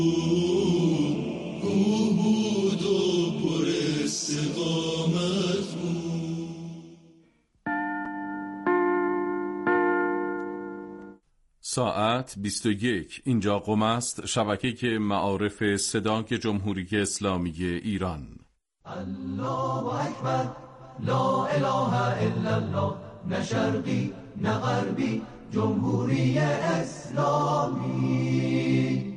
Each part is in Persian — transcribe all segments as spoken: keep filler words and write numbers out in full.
بود و پر استقامت بود. ساعت بیست و یک. اینجا قم است، شبکه معارف صدای جمهوری اسلامی ایران. الله اکبر، لا اله الا الله، نه شرقی نه غربی، جمهوری اسلامی.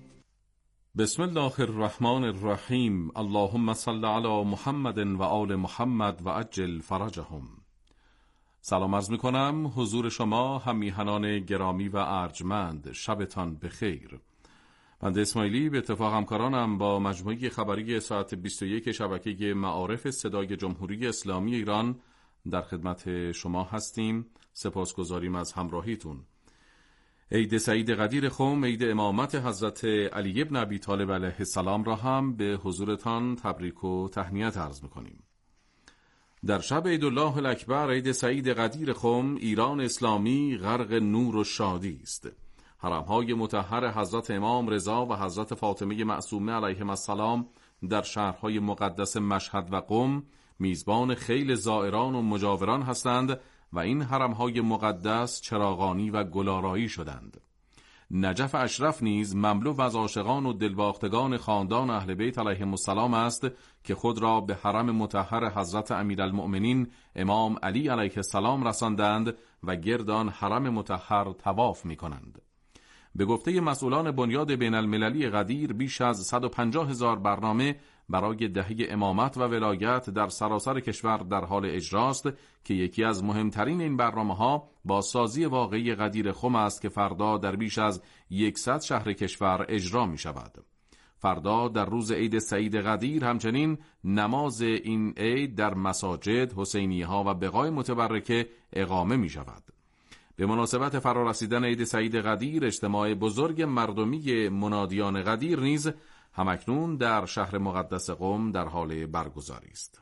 بسم الله الرحمن الرحیم. اللهم صل علی محمد و آل محمد و عجل فرجهم. سلام عرض می کنم حضور شما همیهنان گرامی و ارجمند، شبتان بخیر. بنده اسماعیلی به اتفاق همکارانم با مجموعه خبری ساعت بیست و یک شبکه معارف صدای جمهوری اسلامی ایران در خدمت شما هستیم. سپاسگزاریم از همراهیتون. عید سعید قدیر خم، عید امامت حضرت علی بن ابی طالب علیه السلام را هم به حضورتان تبریک و تهنیت عرض می‌کنیم. در شب عید الله الاکبر، عید سعید قدیر خم، ایران اسلامی غرق نور و شادی است. حرم‌های مطهر حضرت امام رضا و حضرت فاطمه معصومه علیهم السلام در شهرهای مقدس مشهد و قم میزبان خیل زائران و مجاوران هستند و این حرم‌های مقدس چراغانی و گلارایی شدند. نجف اشرف نیز مملو از عاشقان و دلباختگان خاندان اهل بیت علیهم السلام است که خود را به حرم مطهر حضرت امیرالمؤمنین امام علی علیه السلام رساندند و گرد آن حرم مطهر طواف می‌کنند. به گفته مسئولان بنیاد بین المللی قدیر، بیش از صد و پنجاه هزار برنامه برای دهه امامت و ولایت در سراسر کشور در حال اجراست که یکی از مهمترین این برنامه‌ها بازسازی واقعی قدیر خم است که فردا در بیش از صد شهر کشور اجرا می شود. فردا در روز عید سعید قدیر همچنین نماز این عید در مساجد، حسینیه‌ها و بقاع متبرکه اقامه می شود. به مناسبت فرارسیدن عید سعید قدیر، اجتماع بزرگ مردمی منادیان قدیر نیز همکنون در شهر مقدس قم در حال برگزاری است.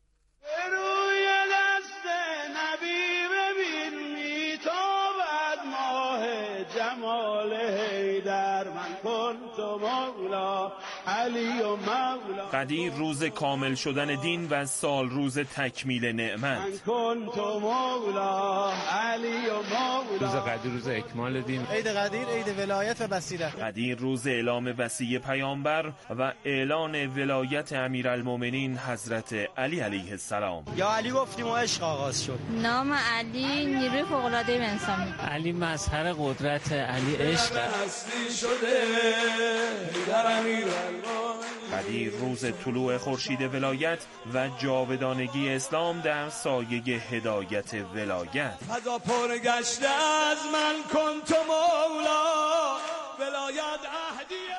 روی دست نبی ببین میتابد ماه جمال حیدر، من کنت مولا علی و مولا. قدیر روز کامل شدن دین و سال روز تکمیل نعمت. من کنت مولا علی و مولا. روز قدیر روز اکمال دین. عید قدیر عید ولایت و بصیرت. قدیر روز اعلام وصیه پیامبر و اعلان ولایت امیرالمؤمنین حضرت علی علیه السلام. یا علی گفتیم و عشق آغاز شد. نام علی نیروی فوق‌العاده انسانی. علی مظهر قدرت، علی عشق. هستی شده در امیرالمؤمنین. قدیر روز طلوع خورشید ولایت و جاودانگی اسلام در سایه هدایت ولایت. فضا پر گشته از من کنت مولا ولایت اهدیه.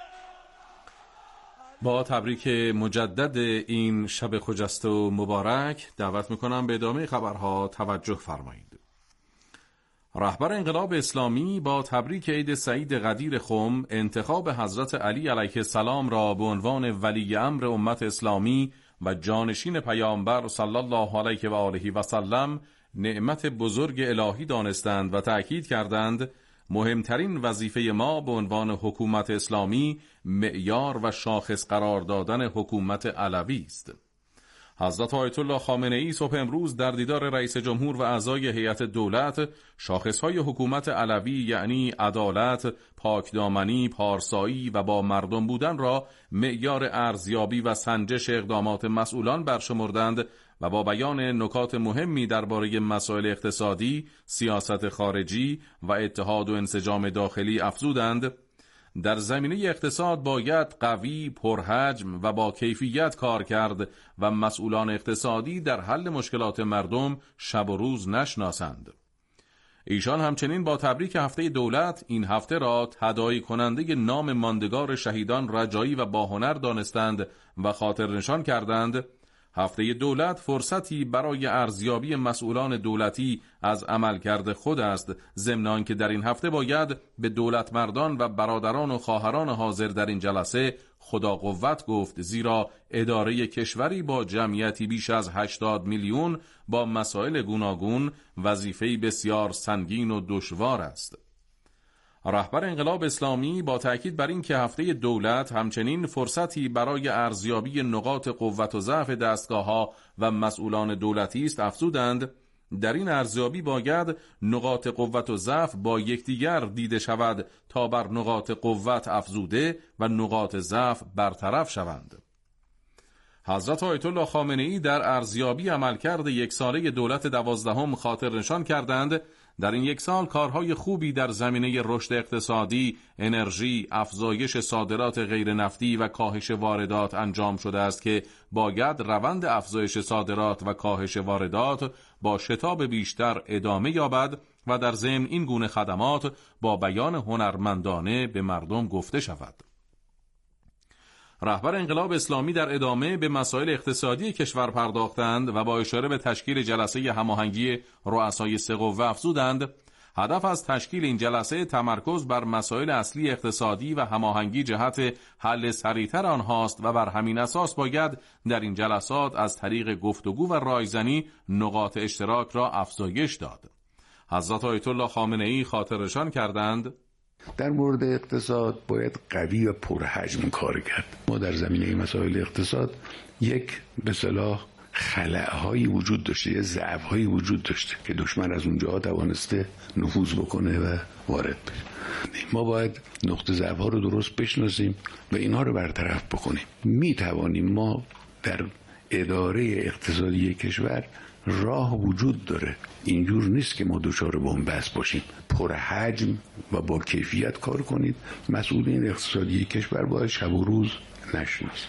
با تبریک مجدد این شب خجسته و مبارک دعوت میکنم به ادامه خبرها توجه فرمایید. رهبر انقلاب اسلامی با تبریک عید سعید قدیر خم، انتخاب حضرت علی علیه السلام را به عنوان ولی امر امت اسلامی و جانشین پیامبر صلی الله علیه و آله و سلم نعمت بزرگ الهی دانستند و تأکید کردند مهمترین وظیفه ما به عنوان حکومت اسلامی معیار و شاخص قرار دادن حکومت علوی است. حضرت آیت الله خامنه ای صبح امروز در دیدار رئیس جمهور و اعضای هیئت دولت شاخصهای حکومت علوی یعنی عدالت، پاکدامنی، پارسایی و با مردم بودن را معیار ارزیابی و سنجش اقدامات مسئولان برشمردند و با بیان نکات مهمی درباره مسائل اقتصادی، سیاست خارجی و اتحاد و انسجام داخلی افزودند در زمینه اقتصاد باید قوی، پرحجم و با کیفیت کار کرد و مسئولان اقتصادی در حل مشکلات مردم شب و روز نشناسند. ایشان همچنین با تبریک هفته دولت این هفته را تداعی کننده نام ماندگار شهیدان رجایی و باهنر دانستند و خاطر نشان کردند هفته دولت فرصتی برای ارزیابی مسئولان دولتی از عملکرد خود است، ضمن آنکه در این هفته باید به دولت مردان و برادران و خواهران حاضر در این جلسه خدا قوت گفت، زیرا اداره کشوری با جمعیتی بیش از هشتاد میلیون با مسائل گوناگون وظیفه‌ای بسیار سنگین و دشوار است. رهبر انقلاب اسلامی با تأکید بر این که هفته دولت همچنین فرصتی برای ارزیابی نقاط قوت و ضعف دستگاه‌ها و مسئولان دولتی است افزودند در این ارزیابی باید نقاط قوت و ضعف با یکدیگر دیده شود تا بر نقاط قوت افزوده و نقاط ضعف برطرف شوند. حضرت آیت الله خامنه‌ای در ارزیابی عملکرد یک ساله دولت دوازدهم خاطر نشان کردند در این یک سال کارهای خوبی در زمینه رشد اقتصادی، انرژی، افزایش صادرات غیر نفتی و کاهش واردات انجام شده است که باید روند افزایش صادرات و کاهش واردات با شتاب بیشتر ادامه یابد و در ضمن این گونه خدمات با بیان هنرمندانه به مردم گفته شود. رهبر انقلاب اسلامی در ادامه به مسائل اقتصادی کشور پرداختند و با اشاره به تشکیل جلسه هماهنگی رؤسای سه قوه افزودند هدف از تشکیل این جلسه تمرکز بر مسائل اصلی اقتصادی و هماهنگی جهت حل سریعتر آنهاست و بر همین اساس باید در این جلسات از طریق گفتگو و رایزنی نقاط اشتراک را افزایش داد. حضرت آیت الله خامنه‌ای خاطرنشان کردند در مورد اقتصاد باید قوی و پرحجم کار کرد. ما در زمینه مسائل اقتصاد یک به اصطلاح خلأهایی وجود داشته، یه ضعف‌هایی وجود داشته که دشمن از اونجا توانسته نفوذ بکنه و وارد بشه. ما باید نقطه ضعف‌ها رو درست بشناسیم و اینها رو برطرف بکنیم. می توانیم ما در اداره اقتصادی کشور راه وجود داره. اینجور نیست که ما دچار بن‌بست باشیم. پر حجم و با کیفیت کار کنید. مسئولین اقتصادی کشور باید شب و روز نشناسند.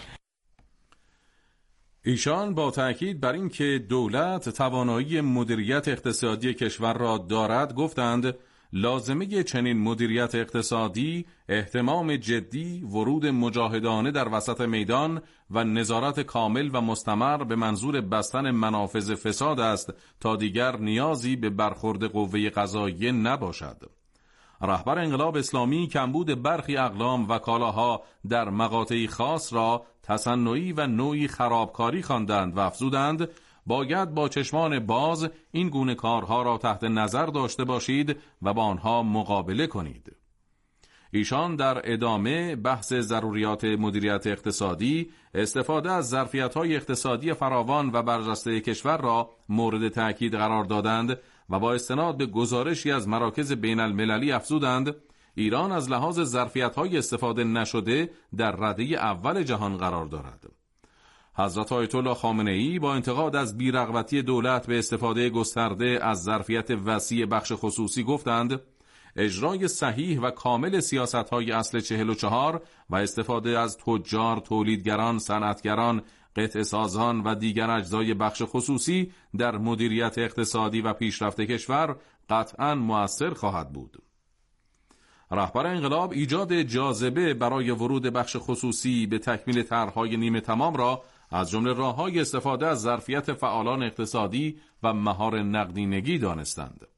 ایشان با تأکید بر این که دولت توانایی مدیریت اقتصادی کشور را دارد گفتند لازمه چنین مدیریت اقتصادی اهتمام جدی، ورود مجاهدانه در وسط میدان و نظارت کامل و مستمر به منظور بستن منافذ فساد است تا دیگر نیازی به برخورد قوه قضاییه نباشد. رهبر انقلاب اسلامی کمبود برخی اقلام و کالاها در مقاطعی خاص را تصنعی و نوعی خرابکاری خواندند و افزودند باید با چشمان باز این گونه کارها را تحت نظر داشته باشید و با آنها مقابله کنید. ایشان در ادامه بحث ضروریات مدیریت اقتصادی، استفاده از ظرفیت‌های اقتصادی فراوان و برجسته کشور را مورد تأکید قرار دادند و با استناد به گزارشی از مراکز بین المللی افزودند ایران از لحاظ ظرفیت‌های استفاده نشده در رده اول جهان قرار دارد. حضرت آیت الله خامنه‌ای با انتقاد از بی‌رغبتی دولت به استفاده گسترده از ظرفیت وسیع بخش خصوصی گفتند اجرای صحیح و کامل سیاست‌های اصل چهل و چهار و استفاده از تجار، تولیدگران، صنعتگران، قطع سازان و دیگر اجزای بخش خصوصی در مدیریت اقتصادی و پیشرفت کشور قطعاً مؤثر خواهد بود. رهبر انقلاب ایجاد جاذبه برای ورود بخش خصوصی به تکمیل طرح‌های نیمه تمام را از جمله راه‌های استفاده از ظرفیت فعالان اقتصادی و مهار نقدینگی دانستند.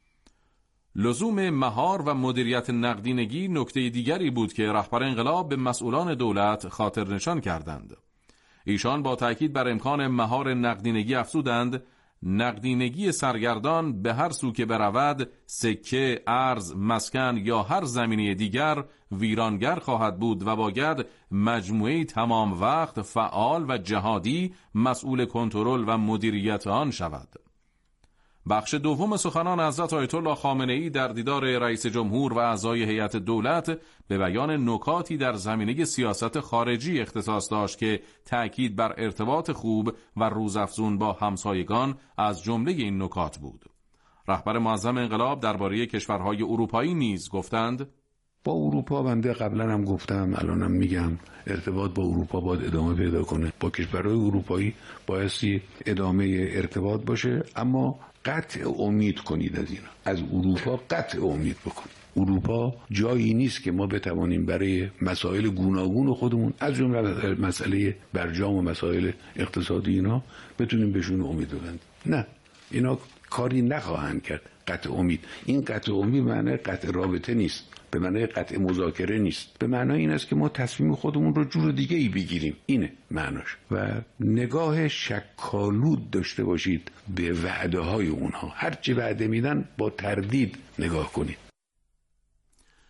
لزوم مهار و مدیریت نقدینگی نکته دیگری بود که رهبر انقلاب به مسئولان دولت خاطر نشان کردند. ایشان با تأکید بر امکان مهار نقدینگی افزودند نقدینگی سرگردان به هر سو که برود سکه، ارز، مسکن یا هر زمینه دیگر ویرانگر خواهد بود و باید مجموعه تمام وقت فعال و جهادی مسئول کنترل و مدیریت آن شود. بخش دوم سخنان حضرت آیت الله خامنه‌ای در دیدار رئیس جمهور و اعضای هیئت دولت به بیان نکاتی در زمینه سیاست خارجی اختصاص داشت که تأکید بر ارتباط خوب و روزافزون با همسایگان از جمله این نکات بود. رهبر معظم انقلاب درباره کشورهای اروپایی نیز گفتند با اروپا بنده قبلا هم گفتم الانم میگم ارتباط با اروپا باید ادامه پیدا کنه. با کشورهای اروپایی بایستی ادامه ارتباط باشه، اما قطع امید کنید از اینا. از اروپا قطع امید بکنید. اروپا جایی نیست که ما بتوانیم برای مسائل گوناگون خودمون از جمله مسئله برجام و مسائل اقتصادی اینا بتونیم بهشون امید ببندیم. نه، اینا کاری نخواهند کرد. قطع امید، این قطع امید معنی قطع رابطه نیست، به معنی قطع مذاکره نیست، به معنی این است که ما تصمیم خودمون رو جور دیگه ای بگیریم. اینه معناش. و نگاه شکالود داشته باشید به وعده های اونها. هرچی وعده میدن با تردید نگاه کنید.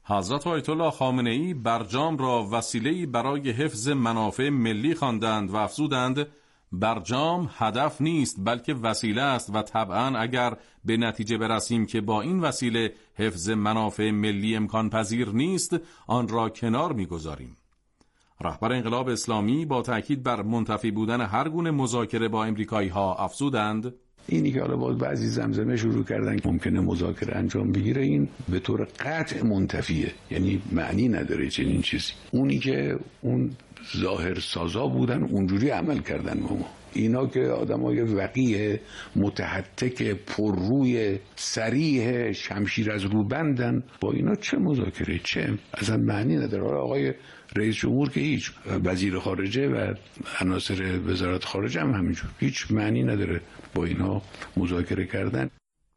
حضرت آیت الله خامنه‌ای برجام را وسیله‌ای برای حفظ منافع ملی خواندند و افزودند برجام هدف نیست بلکه وسیله است و طبعاً اگر به نتیجه برسیم که با این وسیله حفظ منافع ملی امکان پذیر نیست آن را کنار می‌گذاریم. رهبر انقلاب اسلامی با تاکید بر منتفی بودن هر گونه مذاکره با امریکایی‌ها افزودند اینی که حالا باز بعضی زمزمه شروع کردن که ممکنه مذاکره انجام بگیره، این به طور قطع منتفیه، یعنی معنی نداره چنین چیزی. اونی که اون ظاهر سازا بودن اونجوری عمل کردن ما اینا که آدمای وقیه متحتک پرروی صریح شمشیر از رو بندن، با اینا چه مذاکره چه اصلا معنی نداره. آقای رئیس جمهور که هیچ، وزیر خارجه و عناصر وزارت خارجه هم همینجور، هیچ معنی نداره با اینا مذاکره کردن.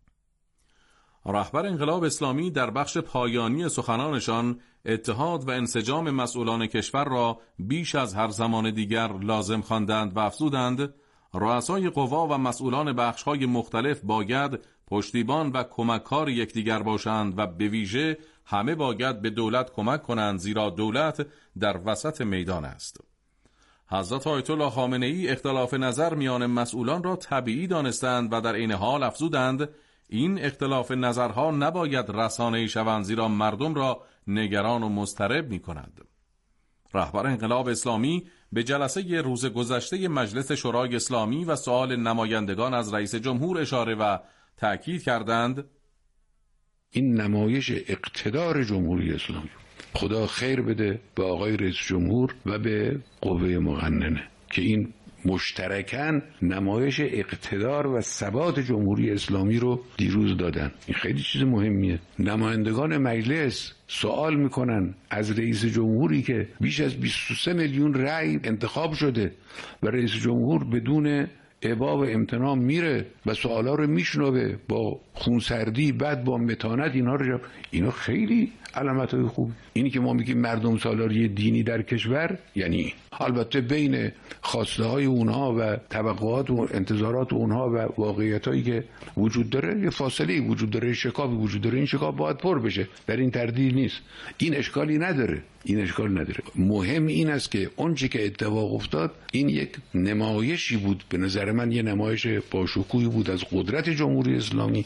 رهبر انقلاب اسلامی در بخش پایانی سخنانشان اتحاد و انسجام مسئولان کشور را بیش از هر زمان دیگر لازم خواندند و افزودند رؤسای قوا و مسئولان بخش‌های مختلف باید پشتیبان و کمککار یکدیگر باشند و به ویژه همه باید به دولت کمک کنند، زیرا دولت در وسط میدان است. حضرت آیت الله خامنه‌ای اختلاف نظر میان مسئولان را طبیعی دانستند و در این حال افزودند این اختلاف نظرها نباید رسانه‌ای شوند، زیرا مردم را نگران و مضطرب می‌کنند. رهبر انقلاب اسلامی به جلسه روز گذشته مجلس شورای اسلامی و سؤال نمایندگان از رئیس جمهور اشاره و تأکید کردند این نمایش اقتدار جمهوری اسلامی، خدا خیر بده به آقای رئیس جمهور و به قوه مقننه که این مشترکاً نمایش اقتدار و ثبات جمهوری اسلامی رو دیروز دادن. این خیلی چیز مهمیه. نمایندگان مجلس سوال میکنن از رئیس جمهوری که بیش از بیست و سه میلیون رأی انتخاب شده و رئیس جمهور بدون ابا و امتناع میره و سوالا رو میشنوه با خونسردی، بعد با متانت اینها رو جب... اینا خیلی علامت‌های خوب. اینی که ما میگیم مردم سالاری دینی در کشور، یعنی البته بین خواسته های اونها و توقعات و انتظارات اونها و واقعیتایی که وجود داره یه فاصله وجود داره، شکافی وجود داره، این شکاف باید پر بشه، در این تردید نیست. این اشکالی نداره، این اشکال نداره. مهم این است که اونچه که اتفاق افتاد این یک نمایشی بود، به نظر من یه نمایش باشکوهی بود از قدرت جمهوری اسلامی.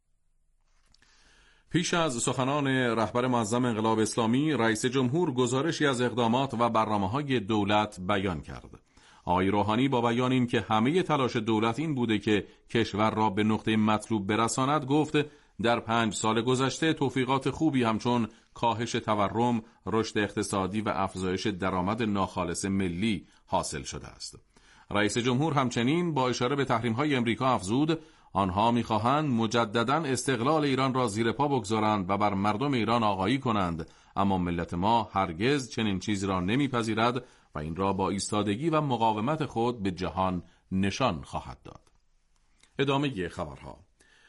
پیش از سخنان رهبر معظم انقلاب اسلامی، رئیس جمهور گزارشی از اقدامات و برنامه‌های دولت بیان کرد. آقای روحانی با بیان این که همه تلاش دولت این بوده که کشور را به نقطه مطلوب برساند، گفت در پنج سال گذشته توفیقات خوبی همچون کاهش تورم، رشد اقتصادی و افزایش درآمد ناخالص ملی حاصل شده است. رئیس جمهور همچنین با اشاره به تحریم‌های امریکا افزود آنها می‌خواهند مجدداً استقلال ایران را زیر پا بگذارند و بر مردم ایران آقایی کنند، اما ملت ما هرگز چنین چیزی را نمی‌پذیرد و این را با ایستادگی و مقاومت خود به جهان نشان خواهد داد. ادامه خبرها.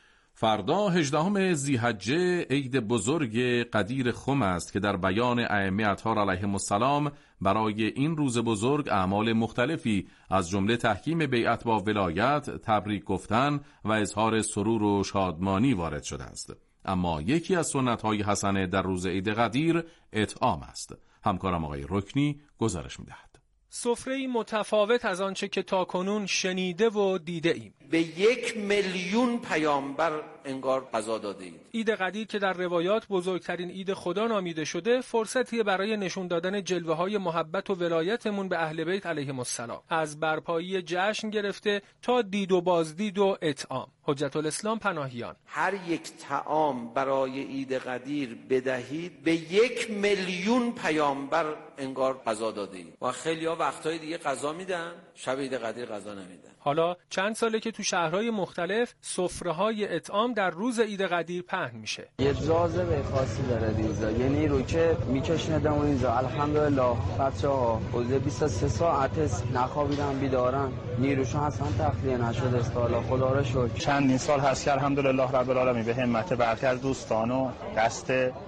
فردا هجدهم ذی‌حجه عید بزرگ قدیر خم است که در بیان ائمه اطهار علیهم السلام برای این روز بزرگ اعمال مختلفی از جمله تحکیم بیعت با ولایت، تبریک گفتن و اظهار سرور و شادمانی وارد شده است. اما یکی از سنت‌های حسنه در روز عید قدیر اطعام است. همکارم آقای رکنی گزارش می‌دهد. سفره‌ای متفاوت از آنچه که تاکنون شنیده و دیده ایم. به یک میلیون پیامبر انگار غذا داده اید. عید قدیر که در روایات بزرگترین عید خدا نامیده شده، فرصتی برای نشون دادن جلوه‌های محبت و ولایتمون به اهل بیت علیهم السلام، از برپایی جشن گرفته تا دید و بازدید و اطعام. حجت الاسلام پناهیان: هر یک طعام برای عید قدیر بدهید به یک میلیون پیامبر انگار غذا داده اید. و خیلی‌ها وقت‌های دیگه غذا میدن، شب عید قدیر غذا نمیدن. حالا چند ساله که تو شهرهای مختلف سفره‌های اطعام در روز عید قدیر پهن میشه. یه جاذبه خاصی داره دیروزا، یعنی رو که میکشندم و اینجا الحمدلله بچه‌ها حدود بیست و سه ساعت نخوابیدن بیدارن، نیروشون اصلا تخلیه نشده است. حالا خدا رو شکر چندین سال هست که الحمدلله رب العالمین به همت برخی از دوستان و دست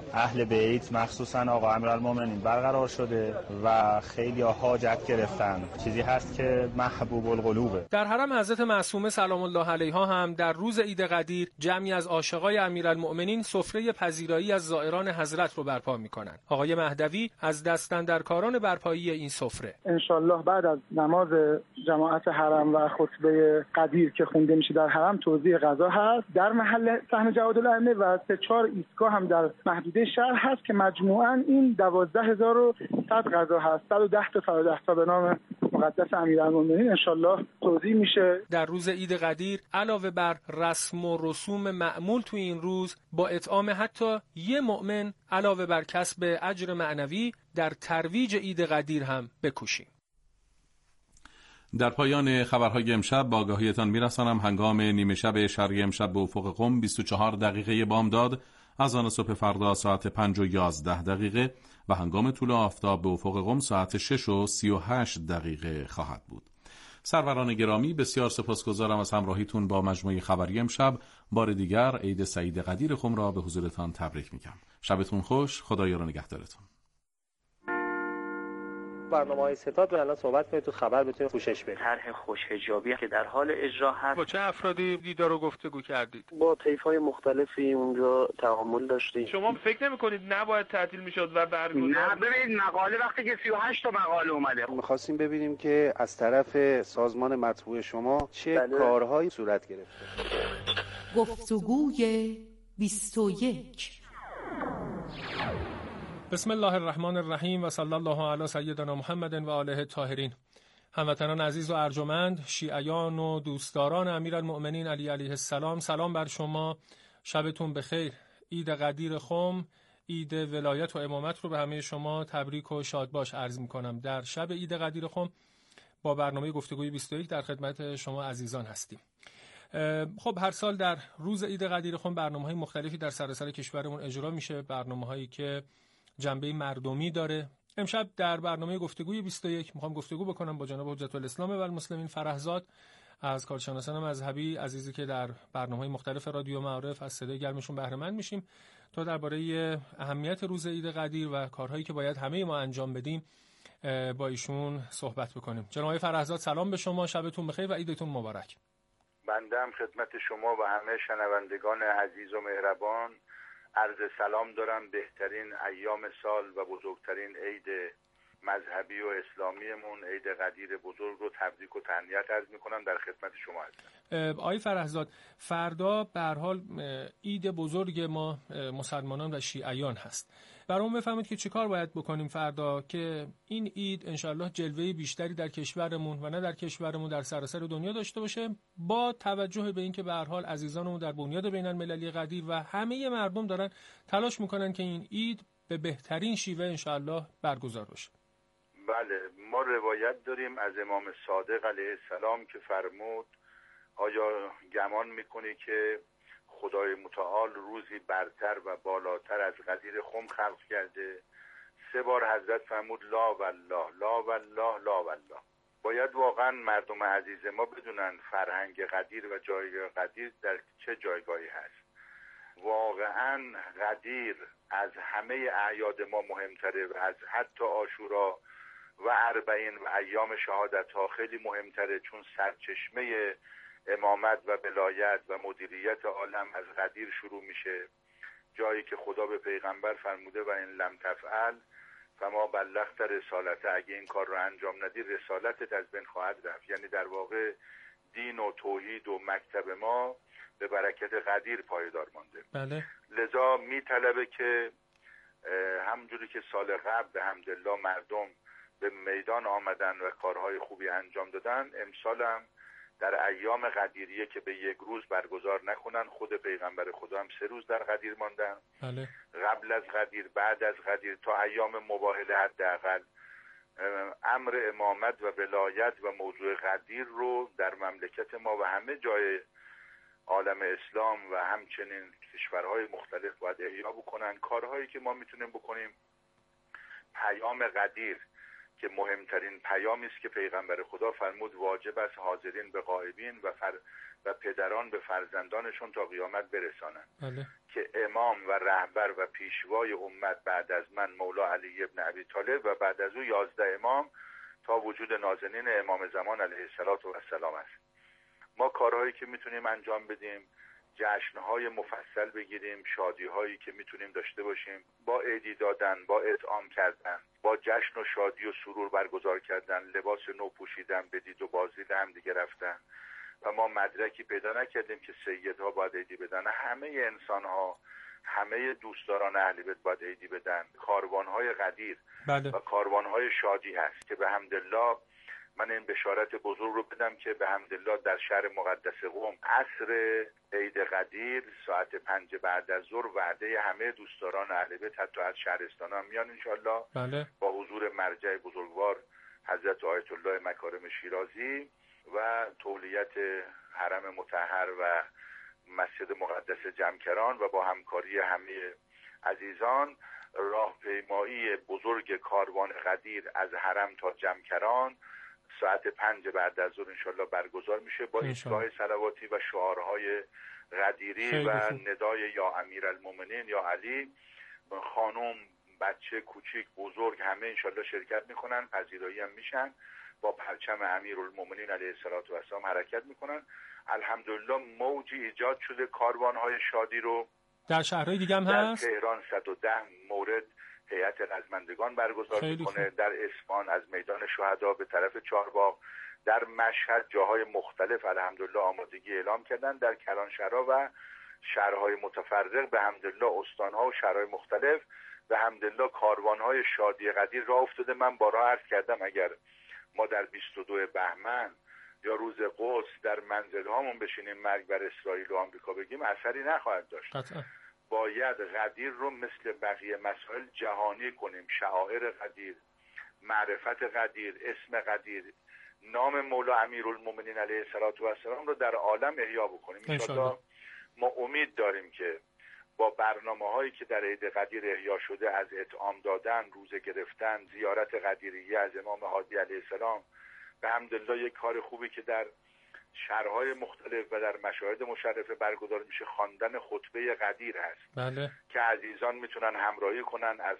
اهل بیت مخصوصا آقا امیرالمومنین برقرار شده و خیلی حاجت گرفتن. چیزی هست که محبوب القلوبه. در حرم حضرت معصومه سلام الله علیها هم در روز عید قدیر جمعی از عاشقای امیرالمؤمنین سفره پذیرایی از زائران حضرت رو برپا می‌کنند. آقای مهدوی از دستاندرکاران برپایی این سفره. ان شاءالله بعد از نماز جماعت حرم و خطبه قدیر که خونده میشه در حرم توزیع غذا هست در محل صحن جوادالائمه و سه چهار ایستگاه هم در محدوده شهر هست که مجموعاً این دوازده هزار و صد غذا هست. صد و ده تا فرادست تا به نام مقدس امیرالمومنین ان شاءالله توزیع میشه. در روز عید قدیر علاوه بر رسم و رسوم معمول تو این روز با اطعام حتی یه مؤمن علاوه بر کسب اجر معنوی در ترویج عید قدیر هم بکوشیم. در پایان خبرهای امشب با آگاهیتان میرسانم هنگام نیمه شب شرقی امشب به افق قم بیست و چهار دقیقه بامداد، از آن صبح فردا ساعت پنج و یازده دقیقه و هنگام طلوع آفتاب به افق قم ساعت شش و سی و هشت دقیقه خواهد بود. سروران گرامی، بسیار سپاسگزارم از همراهیتون با مجموعه خبری امشب. بار دیگر عید سعید قدیر خم را به حضورتان تبریک میگم. شبتون خوش، خدایا نگهدارتون. برنامه‌های ستاد رو الان صحبت کنید تو خبر بتونید پوشش بدید. طرح خوش حجابی که در حال اجرا هست. با چه افرادی دیدار و گفتگو کردید؟ با طیف‌های مختلفی اونجا تعامل داشتیم. شما فکر نمی‌کنید نباید تعطیل میشد و برگزار؟ نه ببینید مقاله وقتی که سی و هشت تا مقاله اومده. می‌خواستیم ببینیم که از طرف سازمان مطبوع شما چه بله. کارهایی صورت گرفته. گفتگوی بیست و یک. بسم الله الرحمن الرحیم و صلی الله علی سیدنا محمد و آله الطاهرین. هموطنان عزیز و ارجمند، شیعیان و دوستداران امیرالمؤمنین علی علیه السلام، سلام بر شما. شبتون بخیر. عید قدیر خم، عید ولایت و امامت رو به همه شما تبریک و شادباش عرض می‌کنم. در شب عید قدیر خم با برنامه گفتگوی بیست و یک در خدمت شما عزیزان هستیم. خب هر سال در روز عید قدیر خم برنامه‌های مختلفی در سراسر کشورمون اجرا میشه، برنامه‌هایی که جنبه مردمی داره. امشب در برنامه گفتگوی بیست و یک میخوام گفتگو بکنم با جناب حجت الاسلام و المسلمین فرهزاد از کارشناسان مذهبی عزیزی که در برنامه‌های مختلف رادیو معارف از صدای گرمشون بهره مند میشیم تا درباره اهمیت روز عید قدیر و کارهایی که باید همه ما انجام بدیم با ایشون صحبت بکنیم. جناب فرهزاد سلام به شما، شبتون بخیر و عیدتون مبارک. بنده هم خدمت شما و همه شنوندگان عزیز و مهربان عرض سلام دارم. بهترین ایام سال و بزرگترین عید مذهبی و اسلامیمون عید قدیر بزرگ رو تبریک و تهنیت عرض میکنم. در خدمت شما هستم. آقای فرهزاد، فردا به هر حال عید بزرگ ما مسلمانان و شیعیان هست. برام بفهمید که چیکار باید بکنیم فردا که این عید انشالله جلوه بیشتری در کشورمون و نه در کشورمون در سراسر دنیا داشته باشه، با توجه به اینکه به هر حال عزیزانمون در بنیاد بین‌المللی قدیر و همه مردم دارن تلاش میکنن که این عید به بهترین شیوه انشالله برگزار بشه. بله، ما روایت داریم از امام صادق علیه السلام که فرمود آیا گمان میکنی که خدای متعال روزی برتر و بالاتر از قدیر خم خلق کرده؟ سه بار حضرت فرمود لا والله لا والله لا والله. باید واقعا مردم عزیز ما بدونن فرهنگ قدیر و جایگاه قدیر در چه جایگاهی هست. واقعا قدیر از همه اعیاد ما مهمتره و از حتی عاشورا و اربعین و ایام شهادت ها خیلی مهمتره، چون سرچشمه امامت و ولایت و مدیریت عالم از قدیر شروع میشه، جایی که خدا به پیغمبر فرموده و این لم تفعل فما بلغت رسالته، اگه این کار رو انجام ندی رسالتت از بین خواهد رفت. یعنی در واقع دین و توحید و مکتب ما به برکت قدیر پایدار مانده. بله. لذا میطلبه که همونجوری که سال قبل به حمدالله مردم به میدان آمدن و کارهای خوبی انجام دادن، امسال هم در ایام قدیریه که به یک روز برگزار نکنن. خود پیغمبر خدا هم سه روز در قدیر ماندن. بله. قبل از قدیر، بعد از قدیر، تا ایام مباهله حداقل امر امامت و ولایت و موضوع قدیر رو در مملکت ما و همه جای عالم اسلام و همچنین کشورهای مختلف باید احیا بکنن. کارهایی که ما میتونیم بکنیم پیام قدیر که مهمترین پیامی است که پیغمبر خدا فرمود واجب است حاضرین به غایبین و فر و پدران به فرزندانشون تا قیامت برسانند. بله. که امام و رهبر و پیشوای امت بعد از من مولا علی ابن ابی طالب و بعد از او یازده امام تا وجود نازنین امام زمان علیه السلام است. ما کارهایی که میتونیم انجام بدیم، جشنهای مفصل بگیریم، شادیهایی که میتونیم داشته باشیم، با عیدی دادن، با اطعام کردن، با جشن و شادی و سرور برگزار کردن، لباس نو پوشیدن، بدید و بازدید هم دیگه رفتن و ما مدرکی پیدا نکردیم که سیدها باید عیدی بدن. همه انسانها، همه دوستداران اهل بیت باید عیدی بدن. کاروانهای غدیر بله. و کاروانهای شادی هست که به حمدالله من این بشارت بزرگ رو بدم که به حمدالله در شهر مقدس قم عصر عید قدیر ساعت پنج بعد از ظهر وعده همه دوستداران اهل بیت حتی از شهرستان هم میان انشالله بله. با حضور مرجع بزرگوار حضرت آیت الله مکارم شیرازی و تولیت حرم مطهر و مسجد مقدس جمکران و با همکاری همه عزیزان راهپیمایی بزرگ کاروان قدیر از حرم تا جمکران ساعت پنج بعد از ظهر انشالله برگزار میشه با ایستگاه صلواتی و شعارهای قدیری و خوب. ندای یا امیرالمومنین یا علی. خانم، بچه، کوچیک، بزرگ همه انشالله شرکت میکنن، پذیرایی هم میشن، با پرچم امیرالمومنین علیه السلام حرکت میکنن. الحمدلله موجی ایجاد شده کاروانهای شادی رو در شهرهای دیگه هم هست. در تهران صد و ده مورد هیئت رزمندگان برگزار میکنه، در اصفهان از میدان شهدا به طرف چهارباغ، در مشهد جاهای مختلف الحمدلله آمادگی اعلام کردن، در کلانشهرها و شهرهای متفرق به حمدالله استانها و شهرهای مختلف به حمدالله کاروانهای شادی قدیر راه افتاده. من بارها عرض کردم اگر ما در بیست و دو بهمن یا روز قدس در منزل هامون بشینیم مرگ بر اسرائیل و آمریکا بگیم اثری نخواهد داشت. قطعا. باید قدیر رو مثل بقیه مسائل جهانی کنیم. شعائر قدیر، معرفت قدیر، اسم قدیر، نام مولا امیرالمومنین علیه السلام رو در عالم احیا بکنیم. انشاءالله ما امید داریم که با برنامه هایی که در عید قدیر احیا شده از اطعام دادن، روزه گرفتن، زیارت قدیریه از امام هادی علیه السلام، به حمدالله یک کار خوبی که در شهرهای مختلف و در مشاهد مشرفه برگزار میشه خواندن خطبه قدیر هست. بله. که عزیزان میتونن همراهی کنن از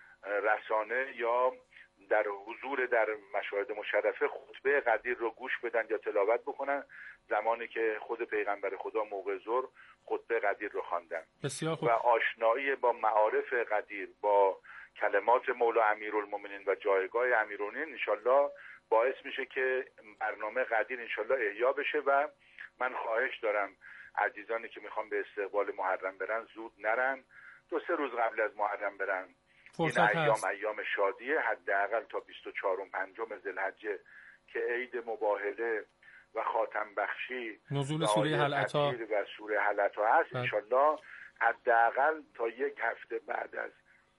رسانه یا در حضور در مشاهد مشرفه خطبه قدیر رو گوش بدن یا تلاوت بکنن زمانی که خود پیغمبر خدا موقع ظهر خطبه قدیر رو خواندن. بسیار خوب. و آشنایی با معارف قدیر، با کلمات مولا امیرالمومنین و جایگاه امیرالمومنین انشالله باعث میشه که برنامه قدیر انشالله احیا بشه. و من خواهش دارم عزیزانی که میخوان به استقبال محرم برن زود نرن، دو سه روز قبل از محرم برن. این ایام هست. ایام شادیه، حداقل تا بیست و چهارم پنجم ذوالحجه که عید مباهله و خاتم بخشی نزول سوره هل اتی و سوره هل اتی هست انشالله حداقل تا یک هفته بعد از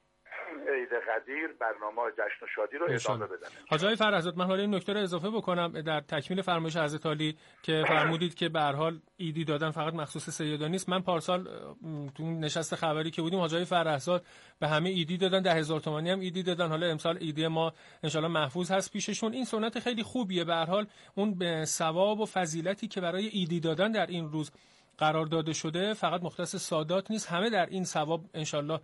عید قدیر برنامه جشن و شادی رو ادامه بدن. حاج آقای فرحزاد، من حالا این نکته رو اضافه بکنم در تکمیل فرمایش حضرت عالی که فرمودید که به هر حال عیدی دادن فقط مخصوص سیدان نیست. من پارسال تو نشست خبری که بودیم حاج آقای فرحزاد به همه عیدی دادن، ده هزار تومانی هم عیدی دادن. حالا امسال عیدی ما انشالله محفوظ هست پیششون. این سنت خیلی خوبیه. به هر حال اون به ثواب و فضیلتی که برای عیدی دادن در این روز قرار داده شده فقط مختص سادات نیست، همه در این ثواب انشالله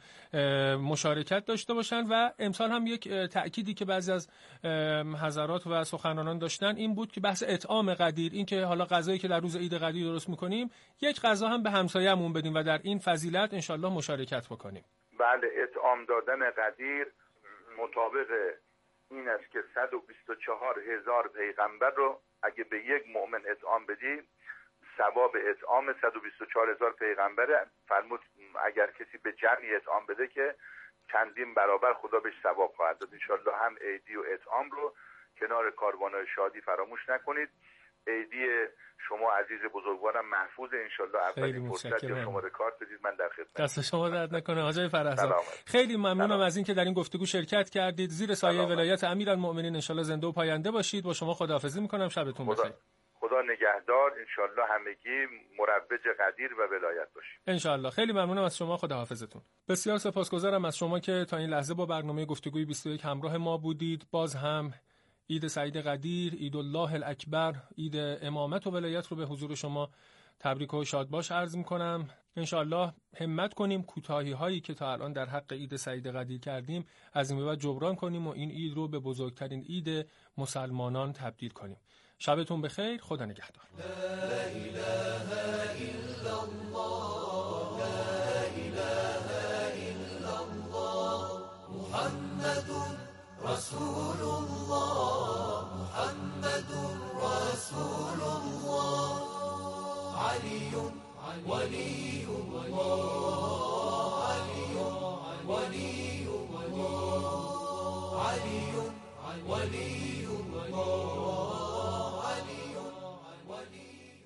مشارکت داشته باشن. و امسال هم یک تأکیدی که بعضی از حضرات و سخنرانان داشتن این بود که بحث اطعام قدیر، این که حالا غذایی که در روز عید قدیر درست میکنیم یک غذا هم به همسایه‌مون بدیم و در این فضیلت انشالله مشارکت بکنیم. بله، اطعام دادن قدیر مطابق این است که صد و بیست و چهار هزار پیغمبر رو اگه به یک مؤمن اطعام بدی ثواب اطعام صد و بیست و چهار هزار پیغمبر. فرمود اگر کسی به جمعی اطعام بده که چندین برابر خدا بهش ثواب خواهد داد. انشالله هم عیدی و اطعام رو کنار کاروان‌های شادی فراموش نکنید. عیدی شما عزیز بزرگوارم محفوظ انشالله. اولین فرصت یا شما رکارد بدید من در خدمت. دست شما درد نکنه حاج آقای فرحزاد. خیلی ممنونم از اینکه در این گفتگو شرکت کردید. زیر سایه ولایت امیرالمومنین انشالله زنده و پاینده باشید. با شما خداحافظی میکنم. شبتون بخیر. خدا خدا نگهدار. انشالله همگی مروج قدیر و ولایت باشیم انشالله. خیلی ممنونم از شما، خداحافظتون. بسیار سپاسگزارم از شما که تا این لحظه با برنامه گفتگوی بیست و یک همراه ما بودید. باز هم عید سعید قدیر، عید الله الاکبر، عید امامت و ولایت رو به حضور شما تبریک و شادباش عرض می‌کنم. انشالله همت کنیم کوتاهی هایی که تا الان در حق عید سعید قدیر کردیم از این به بعد جبران کنیم و این عید رو به بزرگترین عید مسلمانان تبدیل کنیم. شبتون بخیر، خدا نگهدار. لا اله الا الله، لا اله الا الله، محمد رسول الله، محمد رسول الله، علی ولی الله، علی ولی الله، علی ولی الله، علی ولی.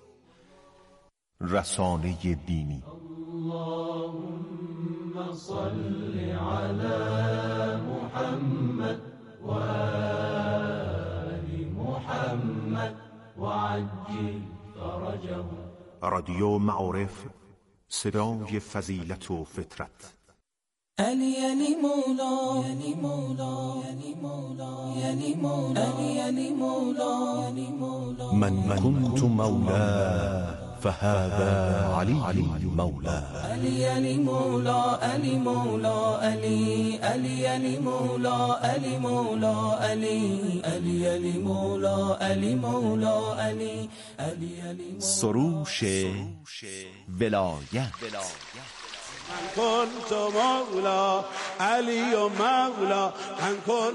رسانه دینی. اللهم صل علی محمد و آل محمد و عجل فرجه. رادیو معارف، صدای فضیلت و فطرت. علی علی مولا، علی مولا، علی مولا، علی مولا، علی علی مولا، علی مولا. من كنت مولاه فهذا علی مولا. علی علی مولا، علی مولا، علی علی علی مولا، علی مولا، علی علی علی مولا، علی مولا، علی علی علی. سروش ولایت. من كنت مولا علی و مولا، من کن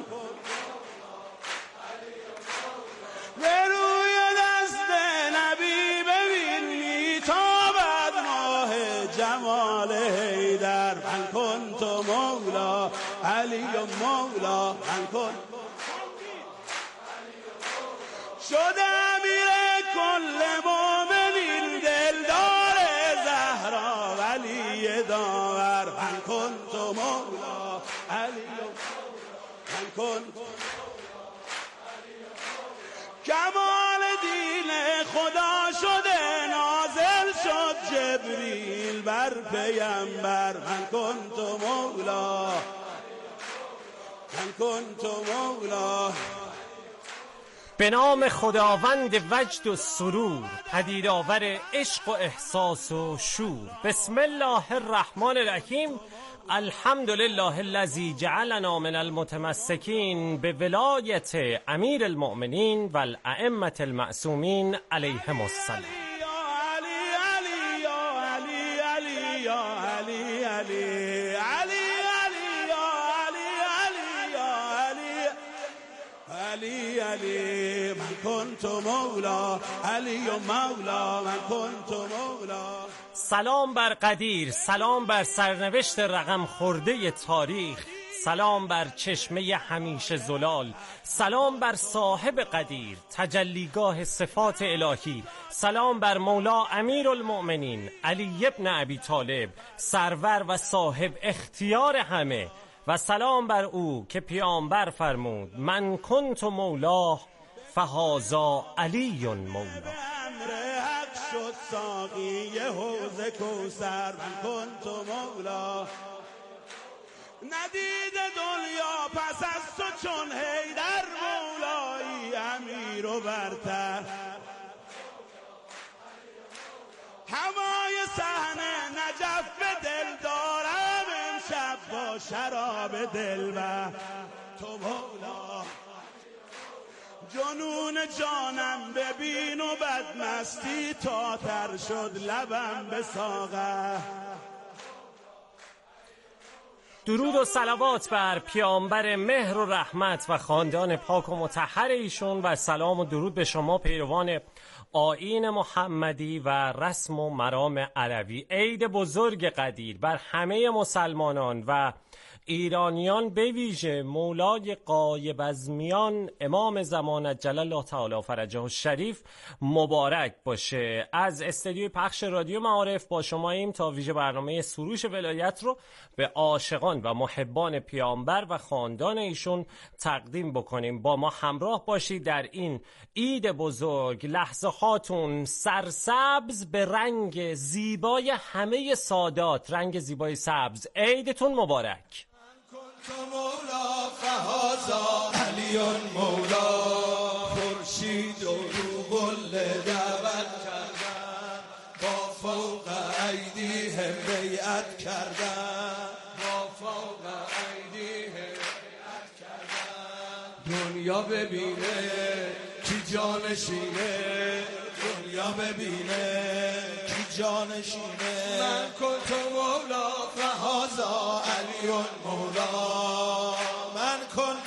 به روی دست نبی ببین میتابد ماه جمال حیدر. من کنت مولا علی و مولا، من کن شده امیر کل مومنین، دلدار زهرا ولی داور. من کنت مولا علی و من کنت کمال دین خدا شده، نازل شد جبریل بر پیمبر. من کنت مولا، من کنت مولا. به نام خداوند وجد و سرور، پدیدآور عشق و احساس و شور. بسم الله الرحمن الرحیم. الحمد لله الذی جعلنا من المتمسکین به ولایت امیر المؤمنین و الائمة المعصومین علیهم السلام. علی علی من کنت مولا، علی و مولا، من کنت مولا. سلام بر قدیر، سلام بر سرنوشت رقم خورده تاریخ، سلام بر چشمه همیشه زلال، سلام بر صاحب قدیر، تجلیگاه صفات الهی، سلام بر مولا امیر المؤمنین علی ابن ابی طالب، سرور و صاحب اختیار همه، و سلام بر او که پیامبر فرمود من کنت مولاه فهذا علی مولا. امر حق شد ساقی حوض کوثر. من کنت مولا، ندید دنیا پس از تو چون حیدر، مولایی امیر و برتر. هوای صحنه نجف به دل دارم امشب با شراب دلبر. تو مولا جنون جانم ببین و بدمستی تا تر شد لبم به ساغر. درود و صلوات بر پیامبر مهر و رحمت و خاندان پاک و مطهر ایشون، و سلام و درود به شما پیروان آیین محمدی و رسم و مرام عربی. عید بزرگ قدیر بر همه مسلمانان و ایرانیان به ویژه مولای غایب از میان امام زمان جل الله تعالی فرجه الشریف مبارک باشه. از استودیوی پخش رادیو معارف با شما ایم تا ویژه برنامه سروش ولایت رو به عاشقان و محبان پیامبر و خاندان ایشون تقدیم بکنیم. با ما همراه باشید در این عید بزرگ. لحظه هاتون سرسبز به رنگ زیبای همه سادات، رنگ زیبای سبز. عیدتون مبارک. مولا فهازا علی مولا خورشید و رو قله دعوت کردن، با فوق ایدیهم بیعت کردن، با فوق ایدیهم بیعت کردن. دنیا ببینه کی جانشینه، دنیا ببینه کی جانشینه. من کنت مولا فهازا علی مولا، من کنت